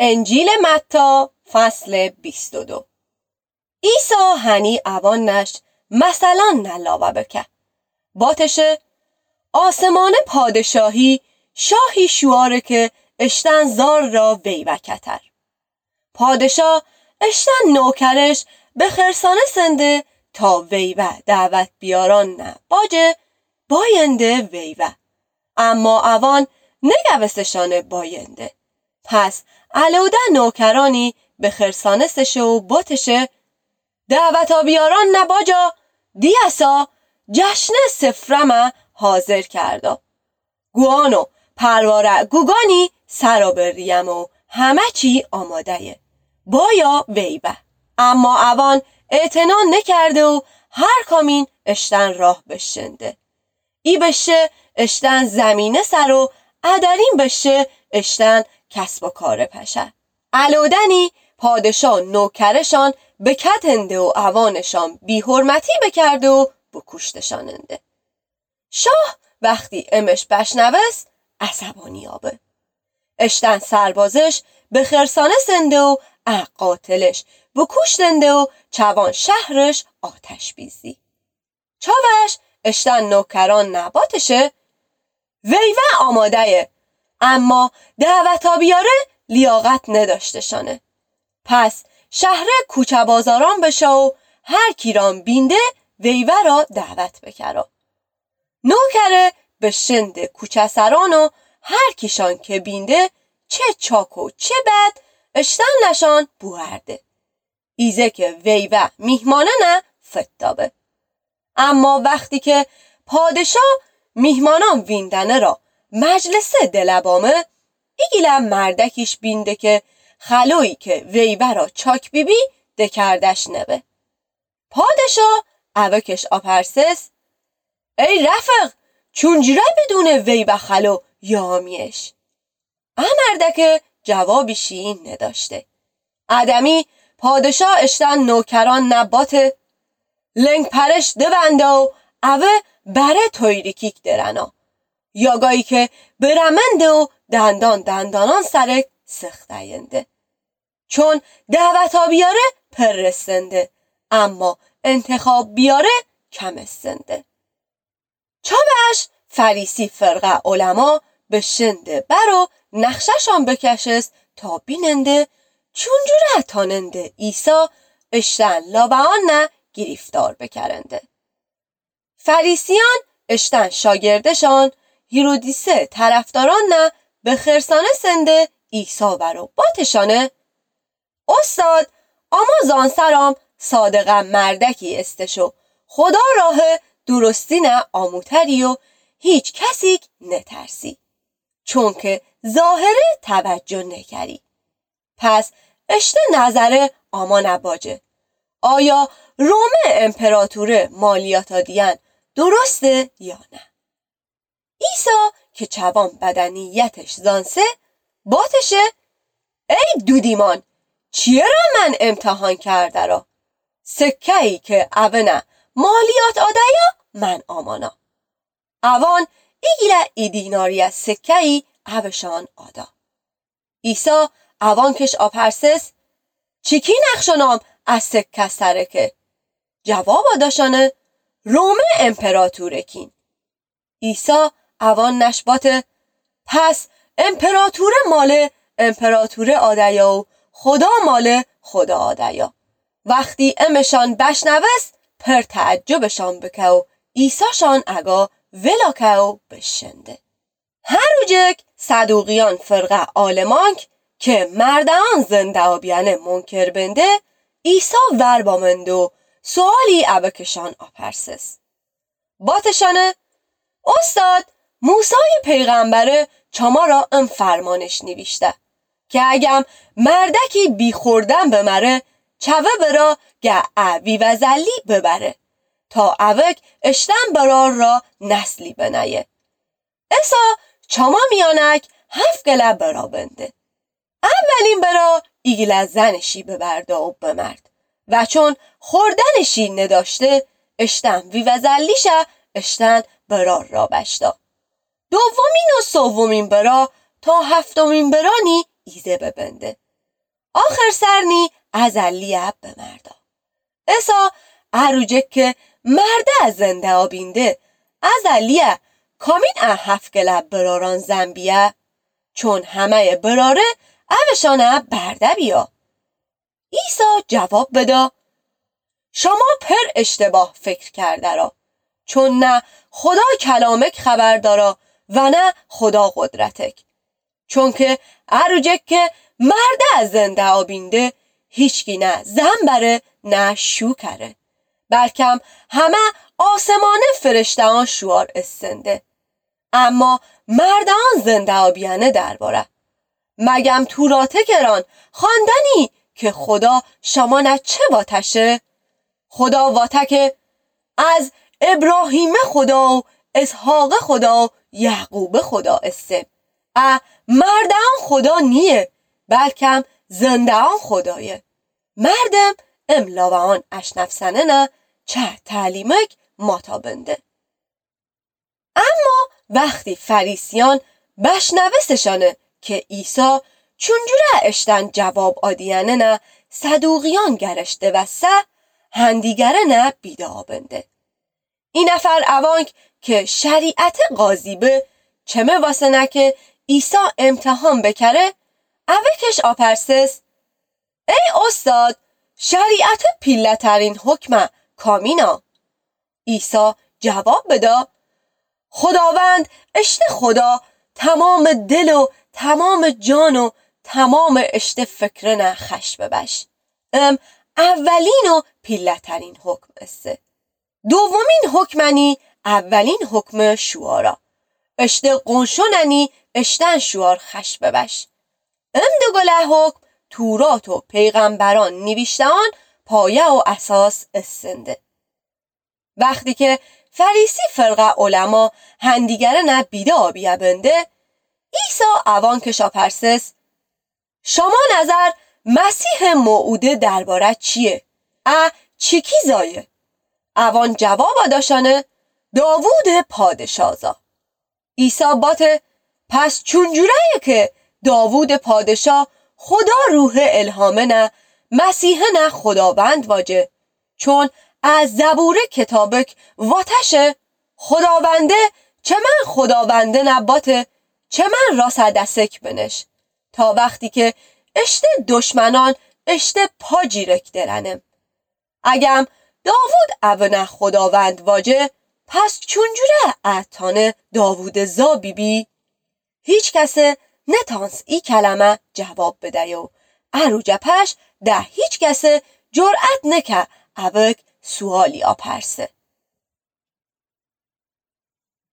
انجیل متی فصل 22. عیسی هنی اوانش مثلا نلاوه بکه. باتشه آسمان پادشاهی شاهی شواره که اشتن زار را ویوه کتر. پادشاه اشتن نوکرش به خرسانه سنده تا ویوه دعوت بیاران نه باجه باینده ویوه. اما اوان نگوستشانه باینده. پس علوده نوکرانی به خرسانه سشه و باتشه دعوتا بیاران نباجا دیاسا جشن سفرمه حاضر کرده. گوانو پرواره گوگانی سرا بریم و همه چی آماده بایا ویبه. اما اوان اعتنا نکرده و هر کامین اشتن راه بشنده. ای بشه اشتن زمینه سر و ادرین بشه اشتن کسب و کار پشه. علودنی پادشاه نوکرشان بکتنده و اوانشان بی حرمتی بکرده و بکشتشاننده. شاه وقتی امش بشنوست عصبانی آبه. اشتن سربازش به خرسانه سنده و قاتلش بکشتنده و چوان شهرش آتش بیزی. چاوش اشتن نوکران نباتشه ویوه آماده اما دعوتا بیاره لیاقت نداشتشانه. پس شهر کوچه بازاران بشه و هر کیران بینده ویوه را دعوت بکره. نوکره به شند کوچه سران و هر کیشان که بینده چه چاک و چه بد اشتن نشان بوهرده. ایزه که ویوه میهمانه نه فتابه. اما وقتی که پادشاه میهمانان ویندنه را مجلسه دلبامه ایگیله مردکیش بینده که خلویی که ویوه را چاک بیبی دکردش نبه. پادشاه اوکش آپرسس ای رفق چونجره بدون ویوه خلو یامیش. امردک جوابی شیین نداشته. آدمی پادشاه اشتن نوکران نباته لنگ پرش دونده و اوه بره تویریکیک درنا. یاگایی که برمنده و دندانان سرک سختاینده. چون دعوتا بیاره پرستنده اما انتخاب بیاره کمستنده. چابش فریسی فرقه علما به شنده برو نقششان بکشست تا بیننده چونجوره تاننده عیسی اشتن لابعان نه گریفتار بکرنده. فریسیان اشتن شاگردشان هیرودیسه طرفداران نه به خرسانه سنده عیسی برو باتشانه استاد اما زانسرام صادقم مردکی استشو خدا راه درستی نه آموتری و هیچ کسی نترسی چون که ظاهره توجه نکری. پس اشته نظره آما نباجه آیا روم امپراتور مالیاتا دیان درسته یا نه؟ عیسی که چوان بدنیتش زانسه باتشه ای دودیمان چیه را من امتحان کرده را؟ سکه ای که اوه مالیات آدایا من آمانا. اوان ایگیله ای دیناری از سکه ای اوشان آدا. عیسی اوان کش آپرسس چیکی نقشانام از سکه سرکه؟ جواب آداشانه روم امپراتورکین. عیسی اوان نشباته پس امپراتور مال امپراتور آدایا و خدا مال خدا آدایا. وقتی امشان بشنوست پر تعجبشان بکه و عیساشان اگا ولاکه و بشنده. هر روجک صدوقیان فرقه آلمانک که مردان زنده آبیانه منکر بنده عیسی وربامند و سوالی اوکشان آپرسس. باتشانه استاد موسی پیغمبره چما را ام فرمانش نوشته که اگم مردکی بی خوردن بمره چوه برا گه اوی و زلی ببره تا اوک اشتن برار را نسلی بنایه. اسا چما میانک 7 گله برا بنده. اولین برا ایگله زنشی ببرده و بمرد و چون خوردنشی نداشته اشتن وی و زلیشه اشتن برار را بشتا. دومین و سومین برا تا 7مین برانی ایزه ببنده آخر سرنی ازلیه بمردا. ایسا اروجک که مرده از زنده آبینده ازلیه کامین هفگله براران زنبیه چون همه براره اوشانه برده بیا. عیسی جواب بدا شما پر اشتباه فکر کرده را چون نه خدا کلامک خبر دارا و نه خدا قدرتک چون که اروجک که مرده از زنده آبینده هیچکی نه زن بره نه شو کره بلکم همه آسمانه فرشتهان شوار استنده اما مردان زنده آبیانه درباره مگم تو راته گران خواندنی که خدا شما نه چه واتشه خدا واته که از ابراهیم خدا و اسحاق خدا و یعقوب خدا استم مردان خدا نیه بلکم زندهان خدایه مردم املاوان اشنفسنه نه چه تعلیمک ماتابنده. اما وقتی فریسیان بشنوستشانه که عیسی چونجوره اشتن جواب آدیانه نه صدوقیان گرشته و سه هندیگره نه بیده آبنده. این نفر اوانک که شریعت قاضیبه چمه واسه نه که عیسی امتحان بکره اوکش آپرسس ای استاد شریعت پیلترین حکمه کامینا. عیسی جواب بدا خداوند اشت خدا تمام دل و تمام جان و تمام اشت فکر نه خش ببش اولین و پیلترین حکم است. دومین حکمنی اولین حکم شوارا اشت قنشوننی اشتن شوار خش ببش دو گله حکم تورات و پیغمبران نوشتهان پایه و اساس استنده. وقتی که فریسی فرقه علما هندیگره نه بیده آبیه بنده عیسی اوان کشا پرسس شما نظر مسیح موعوده درباره چیه؟ چیکی زایه؟ اوان جواب داشانه داوود پادشازا. عیسی باته پس چونجوره که داوود پادشاه خدا روح الهامه نه مسیح نه خداوند واجه چون از زبور کتابک واتشه خداونده چه من خداونده نباته چه من راست دستک بنش تا وقتی که اشته دشمنان اشته پا جیرک درنم. اگم داوود اونه خداوند واجه پس چونجوره اتانه داوود زا بی بی؟ هیچ کسه نتانس ای کلمه جواب بده و اروجه پش ده هیچ کسه جرأت نکه اوک سوالی آپرسه.